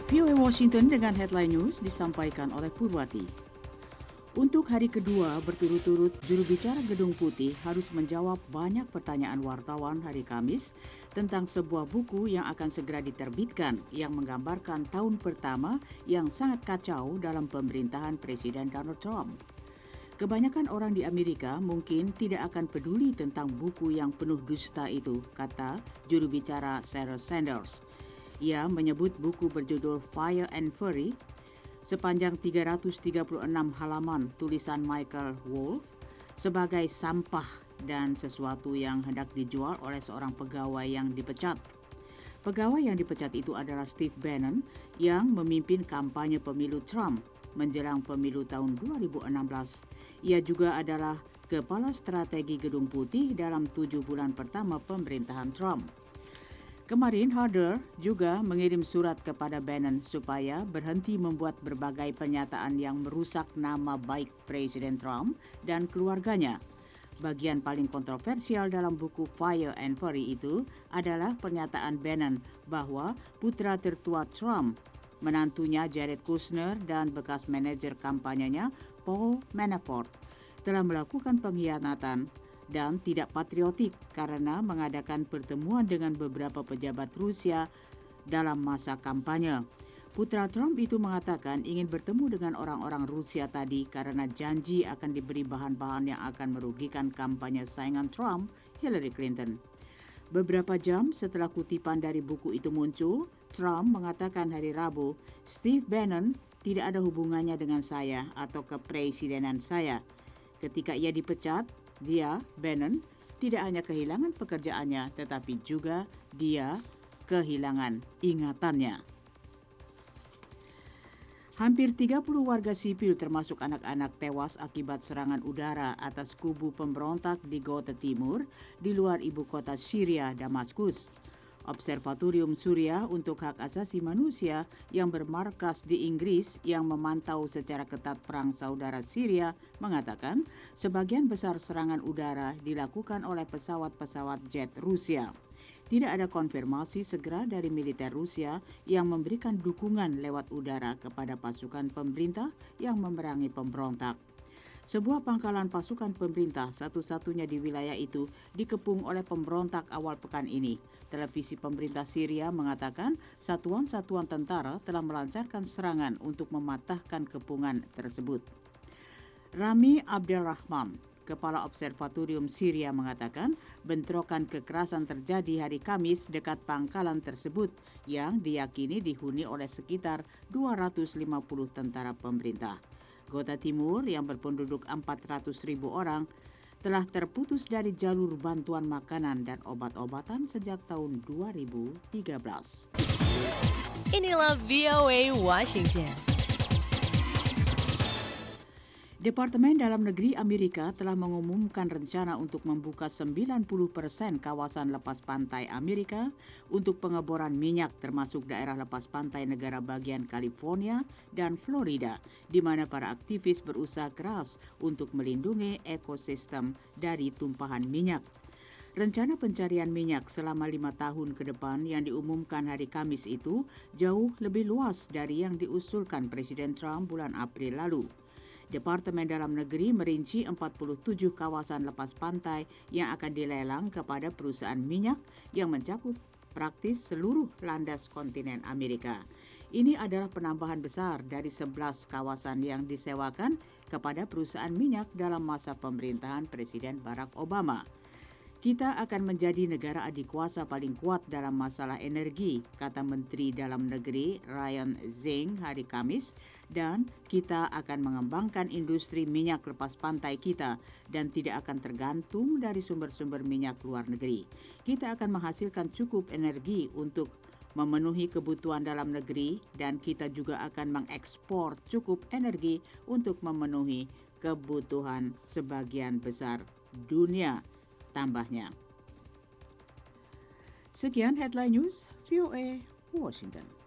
VOA Washington dengan headline news disampaikan oleh Purwati. Untuk hari kedua berturut-turut, juru bicara Gedung Putih harus menjawab banyak pertanyaan wartawan hari Kamis tentang sebuah buku yang akan segera diterbitkan yang menggambarkan tahun pertama yang sangat kacau dalam pemerintahan Presiden Donald Trump. Kebanyakan orang di Amerika mungkin tidak akan peduli tentang buku yang penuh dusta itu, kata juru bicara Sarah Sanders. Ia menyebut buku berjudul Fire and Fury sepanjang 336 halaman tulisan Michael Wolff sebagai sampah dan sesuatu yang hendak dijual oleh seorang pegawai yang dipecat. Pegawai yang dipecat itu adalah Steve Bannon yang memimpin kampanye pemilu Trump menjelang pemilu tahun 2016. Ia juga adalah kepala strategi Gedung Putih dalam 7 bulan pertama pemerintahan Trump. Kemarin, Harder juga mengirim surat kepada Bannon supaya berhenti membuat berbagai pernyataan yang merusak nama baik Presiden Trump dan keluarganya. Bagian paling kontroversial dalam buku Fire and Fury itu adalah pernyataan Bannon bahwa putra tertua Trump, menantunya Jared Kushner dan bekas manajer kampanyenya Paul Manafort, telah melakukan pengkhianatan dan tidak patriotik karena mengadakan pertemuan dengan beberapa pejabat Rusia dalam masa kampanye. Putra Trump itu mengatakan ingin bertemu dengan orang-orang Rusia tadi karena janji akan diberi bahan-bahan yang akan merugikan kampanye saingan Trump, Hillary Clinton. Beberapa jam setelah kutipan dari buku itu muncul, Trump mengatakan hari Rabu, Steve Bannon tidak ada hubungannya dengan saya atau kepresidenan saya. Ketika ia dipecat, dia, Bannon, tidak hanya kehilangan pekerjaannya, tetapi juga dia kehilangan ingatannya. Hampir 30 warga sipil termasuk anak-anak tewas akibat serangan udara atas kubu pemberontak di Ghouta Timur di luar ibu kota Syria, Damaskus. Observatorium Suriah untuk Hak Asasi Manusia yang bermarkas di Inggris yang memantau secara ketat perang saudara Syria mengatakan sebagian besar serangan udara dilakukan oleh pesawat-pesawat jet Rusia. Tidak ada konfirmasi segera dari militer Rusia yang memberikan dukungan lewat udara kepada pasukan pemerintah yang memerangi pemberontak. Sebuah pangkalan pasukan pemerintah satu-satunya di wilayah itu dikepung oleh pemberontak awal pekan ini. Televisi pemerintah Syria mengatakan satuan-satuan tentara telah melancarkan serangan untuk mematahkan kepungan tersebut. Rami Abdelrahman, Kepala Observatorium Syria mengatakan bentrokan kekerasan terjadi hari Kamis dekat pangkalan tersebut yang diyakini dihuni oleh sekitar 250 tentara pemerintah. Ghouta Timur yang berpenduduk 400.000 orang telah terputus dari jalur bantuan makanan dan obat-obatan sejak tahun 2013. Inilah VOA Washington. Departemen Dalam Negeri Amerika telah mengumumkan rencana untuk membuka 90% kawasan lepas pantai Amerika untuk pengeboran minyak termasuk daerah lepas pantai negara bagian California dan Florida, di mana para aktivis berusaha keras untuk melindungi ekosistem dari tumpahan minyak. Rencana pencarian minyak selama 5 tahun ke depan yang diumumkan hari Kamis itu jauh lebih luas dari yang diusulkan Presiden Trump bulan April lalu. Departemen Dalam Negeri merinci 47 kawasan lepas pantai yang akan dilelang kepada perusahaan minyak yang mencakup praktis seluruh landas kontinen Amerika. Ini adalah penambahan besar dari 11 kawasan yang disewakan kepada perusahaan minyak dalam masa pemerintahan Presiden Barack Obama. Kita akan menjadi negara adikuasa paling kuat dalam masalah energi, kata Menteri Dalam Negeri Ryan Zinke hari Kamis, dan kita akan mengembangkan industri minyak lepas pantai kita dan tidak akan tergantung dari sumber-sumber minyak luar negeri. Kita akan menghasilkan cukup energi untuk memenuhi kebutuhan dalam negeri dan kita juga akan mengekspor cukup energi untuk memenuhi kebutuhan sebagian besar dunia, tambahnya. Sekian Headline News, VOA Washington.